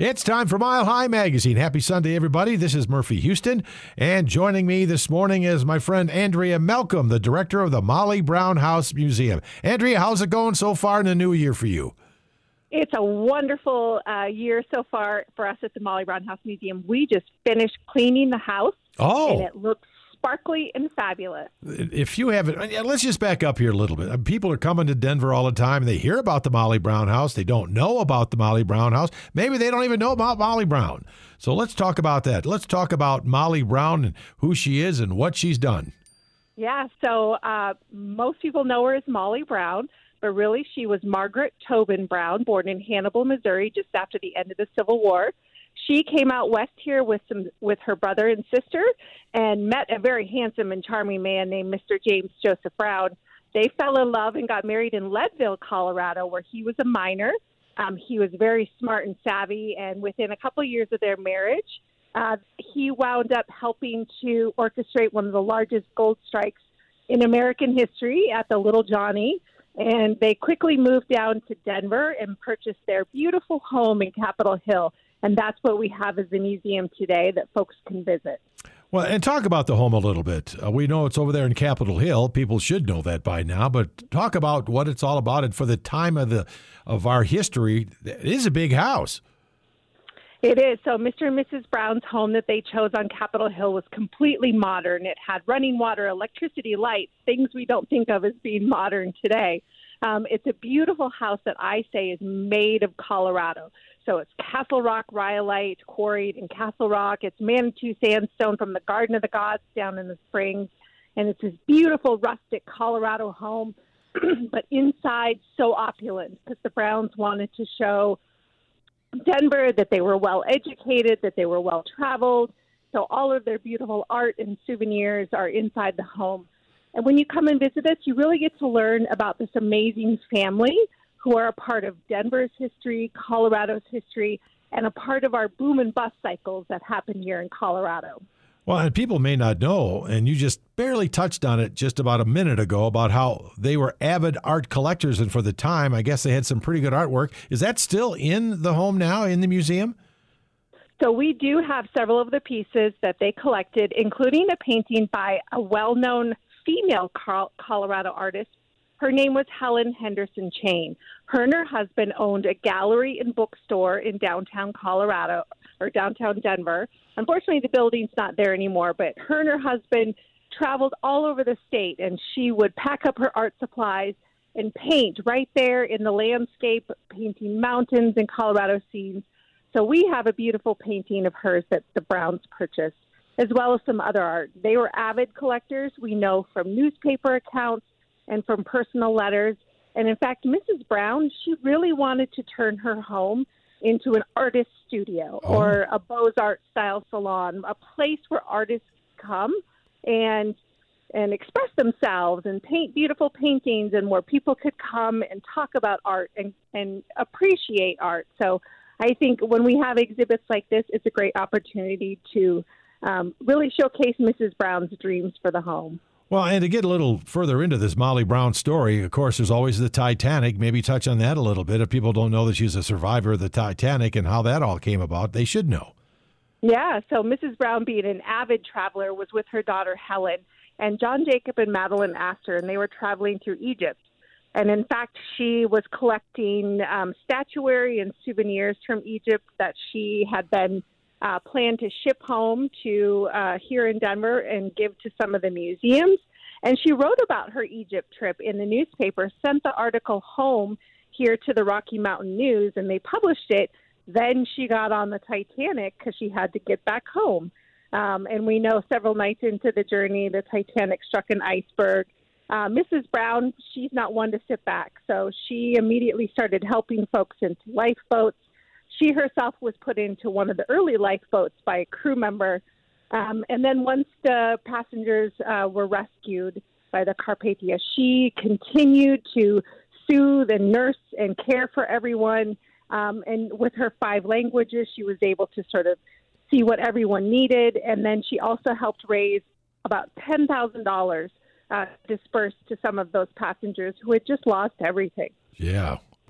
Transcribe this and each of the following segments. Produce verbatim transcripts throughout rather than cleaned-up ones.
It's time for Mile High Magazine. Happy Sunday, everybody. This is Murphy Houston, and joining me this morning is my friend Andrea Malcolm, the director of the Molly Brown House Museum. Andrea, how's it going so far in the new year for you? It's a wonderful uh, year so far for us at the Molly Brown House Museum. We just finished cleaning the house, Oh. and it looks sparkly and fabulous. If you haven't, let's just back up here a little bit. People are coming to Denver all the time. They hear about the Molly Brown House. They don't know about the Molly Brown House. Maybe they don't even know about Molly Brown. So let's talk about that. Let's talk about Molly Brown and who she is and what she's done. Yeah, so uh, most people know her as Molly Brown, but really she was Margaret Tobin Brown, born in Hannibal, Missouri, just after the end of the Civil War. She came out west here with some with her brother and sister and met a very handsome and charming man named Mister James Joseph Brown. They fell in love and got married in Leadville, Colorado, where he was a miner. Um, he was very smart and savvy, and within a couple of years of their marriage, uh, he wound up helping to orchestrate one of the largest gold strikes in American history at the Little Johnny. And they quickly moved down to Denver and purchased their beautiful home in Capitol Hill. And that's what we have as the museum today that folks can visit. Well, and talk about the home a little bit. Uh, we know it's over there in Capitol Hill. People should know that by now, but talk about what it's all about. And for the time of the of our history, it is a big house. It is. So Mister and Missus Brown's home that they chose on Capitol Hill was completely modern. It had running water, electricity, lights, things we don't think of as being modern today. Um, it's a beautiful house that I say is made of Colorado. So it's Castle Rock rhyolite quarried in Castle Rock. It's Manitou sandstone from the Garden of the Gods down in the Springs. And it's this beautiful rustic Colorado home, but inside so opulent because the Browns wanted to show Denver that they were well educated, that they were well traveled. So all of their beautiful art and souvenirs are inside the home. And when you come and visit us, you really get to learn about this amazing family who are a part of Denver's history, Colorado's history, and a part of our boom and bust cycles that happen here in Colorado. Well, and people may not know, and you just barely touched on it just about a minute ago, about how they were avid art collectors, and for the time, I guess they had some pretty good artwork. Is that still in the home now, in the museum? So we do have several of the pieces that they collected, including a painting by a well-known female Colorado artist. Her name was Helen Henderson Chain. Her and her husband owned a gallery and bookstore in downtown Colorado, or downtown Denver. Unfortunately, the building's not there anymore, but her and her husband traveled all over the state, and she would pack up her art supplies and paint right there in the landscape, painting mountains and Colorado scenes. So we have a beautiful painting of hers that the Browns purchased, as well as some other art. They were avid collectors, we know from newspaper accounts and from personal letters. And in fact, Missus Brown, she really wanted to turn her home into an artist studio oh. or a Beaux-Arts style salon, a place where artists come and and express themselves and paint beautiful paintings, and where people could come and talk about art and, and appreciate art. So I think when we have exhibits like this, it's a great opportunity to um, really showcase Missus Brown's dreams for the home. Well, and to get a little further into this Molly Brown story, of course, there's always the Titanic. Maybe touch on that a little bit. If people don't know that she's a survivor of the Titanic and how that all came about, they should know. Yeah, so Missus Brown, being an avid traveler, was with her daughter Helen, and John Jacob and Madeline Astor, and they were traveling through Egypt. And in fact, she was collecting um, statuary and souvenirs from Egypt that she had been uh, planned to ship home to uh, here in Denver and give to some of the museums. And she wrote about her Egypt trip in the newspaper, sent the article home here to the Rocky Mountain News, and they published it. Then she got on the Titanic because she had to get back home. Um, and we know several nights into the journey, the Titanic struck an iceberg. Uh, Missus Brown, she's not one to sit back. So she immediately started helping folks into lifeboats. She herself was put into one of the early lifeboats by a crew member. Um, and then once the passengers uh, were rescued by the Carpathia, she continued to soothe and nurse and care for everyone. Um, and with her five languages, she was able to sort of see what everyone needed. And then she also helped raise about ten thousand dollars uh, dispersed to some of those passengers who had just lost everything. Yeah.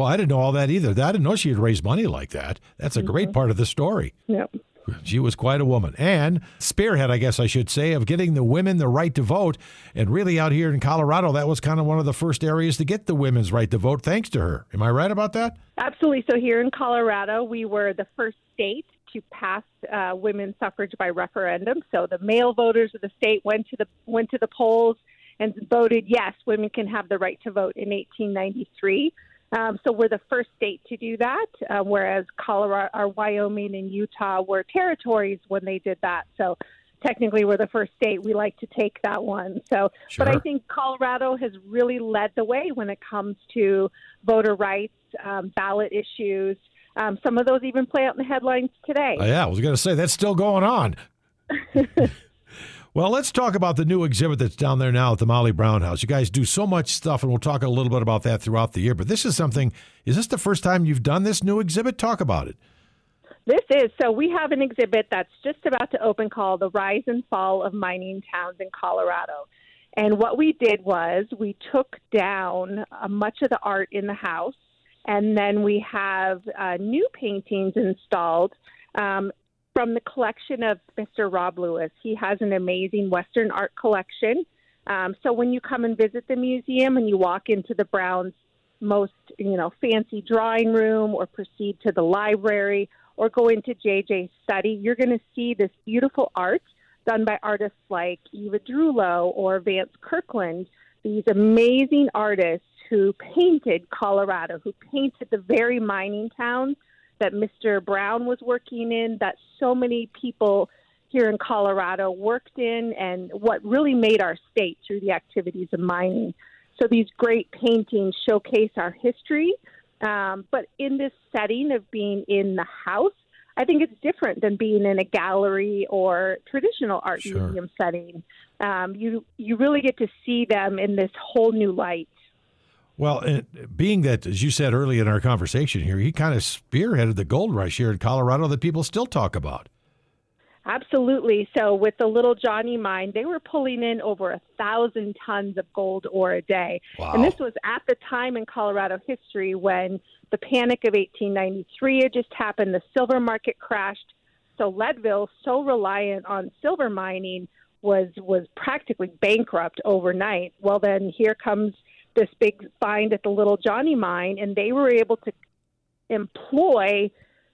Well, I didn't know all that either. I didn't know she had raised money like that. That's a mm-hmm. great part of the story. Yep. She was quite a woman. And spearhead, I guess I should say, of getting the women the right to vote. And really out here in Colorado, that was kind of one of the first areas to get the women's right to vote, thanks to her. Am I right about that? Absolutely. So here in Colorado, we were the first state to pass uh, women's suffrage by referendum. So the male voters of the state went to the went to the polls and voted, yes, women can have the right to vote in eighteen ninety-three. Um, so we're the first state to do that, uh, whereas Colorado, or Wyoming and Utah were territories when they did that. So technically we're the first state. We like to take that one. So, sure. But I think Colorado has really led the way when it comes to voter rights, um, ballot issues. Um, some of those even play out in the headlines today. Oh, yeah, I was going to say that's still going on. Well, let's talk about the new exhibit that's down there now at the Molly Brown House. You guys do so much stuff, and we'll talk a little bit about that throughout the year. But this is something, is this the first time you've done this new exhibit? Talk about it. This is. So we have an exhibit that's just about to open called The Rise and Fall of Mining Towns in Colorado. And what we did was we took down uh, much of the art in the house, and then we have uh, new paintings installed um, from the collection of Mister Rob Lewis. He has an amazing Western art collection. Um, so when you come and visit the museum and you walk into the Browns' most, you know, fancy drawing room or proceed to the library or go into J J's study, you're going to see this beautiful art done by artists like Eva Drulow or Vance Kirkland, these amazing artists who painted Colorado, who painted the very mining towns that Mister Brown was working in, that so many people here in Colorado worked in, and what really made our state through the activities of mining. So these great paintings showcase our history, um, but in this setting of being in the house, I think it's different than being in a gallery or traditional art sure. museum setting. Um, you you really get to see them in this whole new light. Well, being that, as you said early in our conversation here, he kind of spearheaded the gold rush here in Colorado that people still talk about. Absolutely. So with the Little Johnny mine, they were pulling in over a thousand tons of gold ore a day. Wow. And this was at the time in Colorado history when the panic of eighteen ninety-three had just happened. The silver market crashed. So Leadville, so reliant on silver mining, was was practically bankrupt overnight. Well, then here comes this big find at the Little Johnny mine, and they were able to employ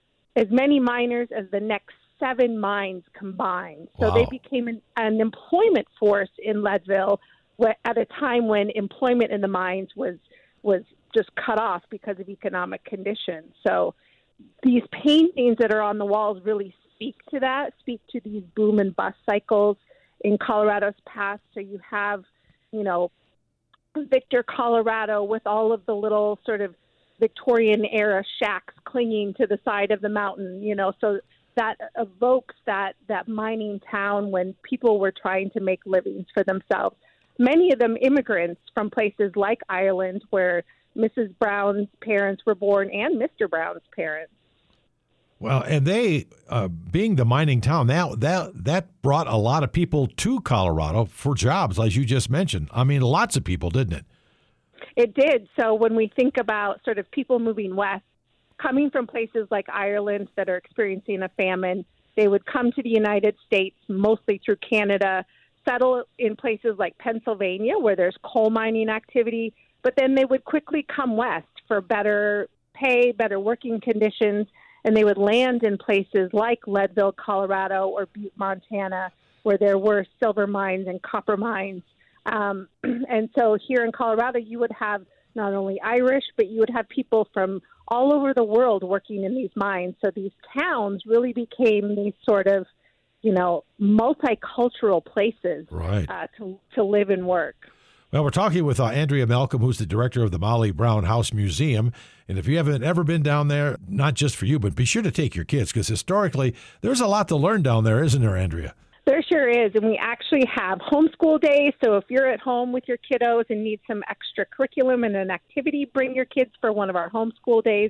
as many miners as the next seven mines combined. So wow. they became an, an employment force in Leadville at a time when employment in the mines was was just cut off because of economic conditions. So these paintings that are on the walls really speak to that, speak to these boom and bust cycles in Colorado's past. So you have, you know, Victor, Colorado, with all of the little sort of Victorian era shacks clinging to the side of the mountain, you know, so that evokes that, that mining town when people were trying to make livings for themselves. Many of them immigrants from places like Ireland, where Missus Brown's parents were born, and Mister Brown's parents. Well, and they, uh, being the mining town, that, that that brought a lot of people to Colorado for jobs, as you just mentioned. I mean, lots of people, didn't it? It did. So when we think about sort of people moving west, coming from places like Ireland that are experiencing a famine, they would come to the United States, mostly through Canada, settle in places like Pennsylvania, where there's coal mining activity, but then they would quickly come west for better pay, better working conditions, and they would land in places like Leadville, Colorado, or Butte, Montana, where there were silver mines and copper mines. Um, and so here in Colorado, you would have not only Irish, but you would have people from all over the world working in these mines. So these towns really became these sort of, you know, multicultural places right. uh, to, to live and work. Well, we're talking with uh, Andrea Malcolm, who's the director of the Molly Brown House Museum. And if you haven't ever been down there, not just for you, but be sure to take your kids, because historically, there's a lot to learn down there, isn't there, Andrea? There sure is. And we actually have homeschool days. So if you're at home with your kiddos and need some extra curriculum and an activity, bring your kids for one of our homeschool days.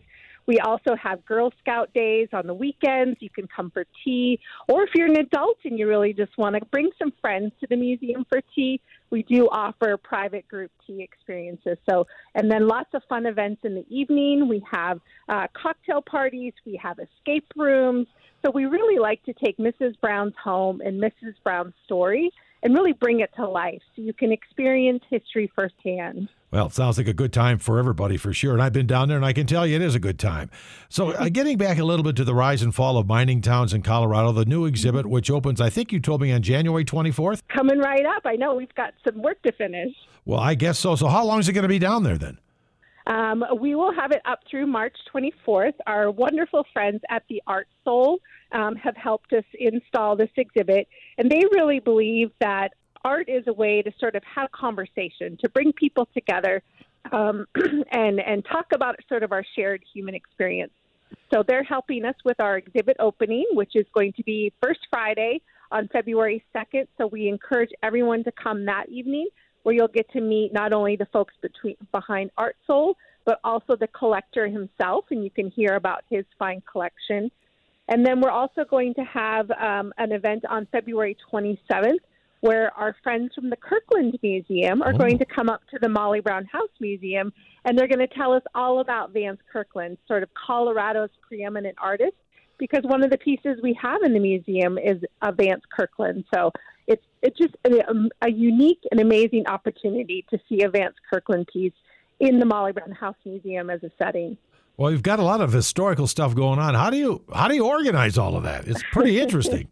We also have Girl Scout days on the weekends. You can come for tea. Or if you're an adult and you really just want to bring some friends to the museum for tea, we do offer private group tea experiences. So, and then lots of fun events in the evening. We have uh, cocktail parties. We have escape rooms. So we really like to take Missus Brown's home and Missus Brown's story and really bring it to life so you can experience history firsthand. Well, it sounds like a good time for everybody for sure. And I've been down there and I can tell you it is a good time. So uh, getting back a little bit to the rise and fall of mining towns in Colorado, the new exhibit, which opens, I think you told me on January twenty-fourth? Coming right up. I know we've got some work to finish. Well, I guess so. So how long is it going to be down there then? Um, we will have it up through March twenty-fourth. Our wonderful friends at the Art Soul um, have helped us install this exhibit, and they really believe that art is a way to sort of have conversation, to bring people together um, and, and talk about sort of our shared human experience. So they're helping us with our exhibit opening, which is going to be first Friday on February second. So we encourage everyone to come that evening, where you'll get to meet not only the folks between, behind Art Soul, but also the collector himself, and you can hear about his fine collection. And then we're also going to have um, an event on February twenty-seventh, where our friends from the Kirkland Museum are oh. going to come up to the Molly Brown House Museum, and they're going to tell us all about Vance Kirkland, sort of Colorado's preeminent artist, because one of the pieces we have in the museum is a Vance Kirkland. So it's it's just a, a unique and amazing opportunity to see a Vance Kirkland piece in the Molly Brown House Museum as a setting. Well, you've got a lot of historical stuff going on. How do you how do you organize all of that? It's pretty interesting.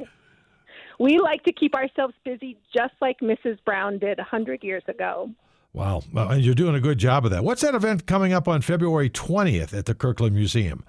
We like to keep ourselves busy just like Missus Brown did one hundred years ago. Wow. Well, and you're doing a good job of that. What's that event coming up on February twentieth at the Kirkland Museum?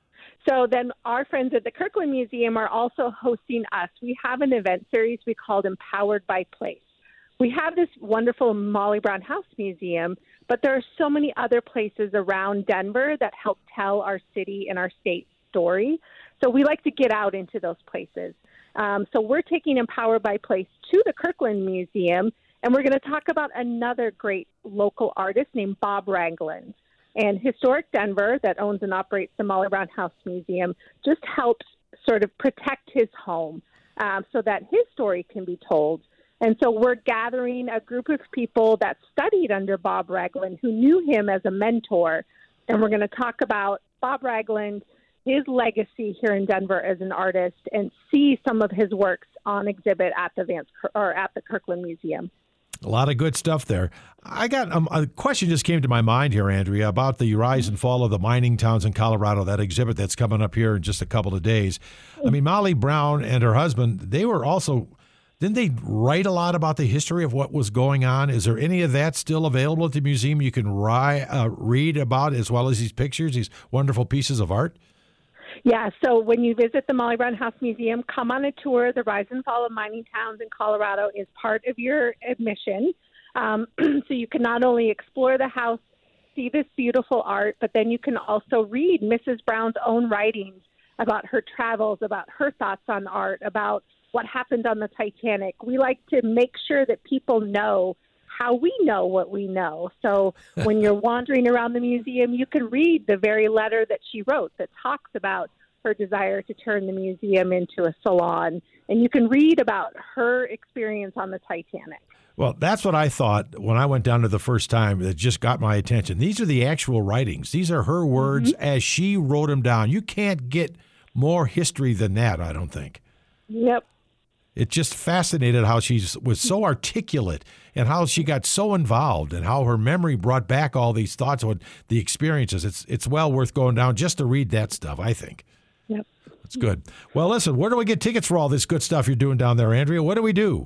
So then our friends at the Kirkland Museum are also hosting us. We have an event series we called Empowered by Place. We have this wonderful Molly Brown House Museum, but there are so many other places around Denver that help tell our city and our state story. So we like to get out into those places. Um, so we're taking Empowered by Place to the Kirkland Museum, and we're going to talk about another great local artist named Bob Ragland. And Historic Denver, that owns and operates the Molly Brown House Museum, just helps sort of protect his home um, so that his story can be told. And so we're gathering a group of people that studied under Bob Ragland, who knew him as a mentor, and we're going to talk about Bob Ragland, his legacy here in Denver as an artist, and see some of his works on exhibit at the Vance or at the Kirkland Museum. A lot of good stuff there. I got um, a question just came to my mind here, Andrea, about the rise and fall of the mining towns in Colorado, that exhibit that's coming up here in just a couple of days. I mean, Molly Brown and her husband, they were also, didn't they write a lot about the history of what was going on? Is there any of that still available at the museum you can ri- uh, read about, as well as these pictures, these wonderful pieces of art? Yeah, so when you visit the Molly Brown House Museum, come on a tour. The Rise and Fall of Mining Towns in Colorado is part of your admission. Um, so you can not only explore the house, see this beautiful art, but then you can also read Missus Brown's own writings about her travels, about her thoughts on art, about what happened on the Titanic. We like to make sure that people know how we know what we know. So when you're wandering around the museum, you can read the very letter that she wrote that talks about her desire to turn the museum into a salon. And you can read about her experience on the Titanic. Well, that's what I thought when I went down there the first time. That just got my attention. These are the actual writings. These are her words mm-hmm. as she wrote them down. You can't get more history than that, I don't think. Yep. It just fascinated how she was so articulate and how she got so involved and how her memory brought back all these thoughts on the experiences. It's it's well worth going down just to read that stuff, I think. Yep. That's good. Well, listen, where do we get tickets for all this good stuff you're doing down there, Andrea? What do we do?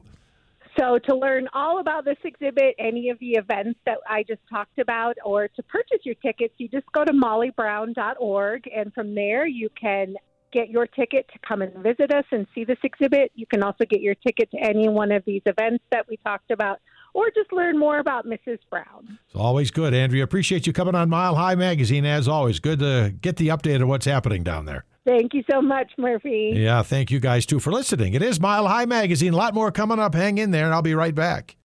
So to learn all about this exhibit, any of the events that I just talked about, or to purchase your tickets, you just go to molly brown dot org, and from there you can get your ticket to come and visit us and see this exhibit. You can also get your ticket to any one of these events that we talked about, or just learn more about Missus Brown. It's always good, Andrea. Appreciate you coming on Mile High Magazine, as always. Good to get the update of what's happening down there. Thank you so much, Murphy. Yeah, thank you guys, too, for listening. It is Mile High Magazine. A lot more coming up. Hang in there, and I'll be right back.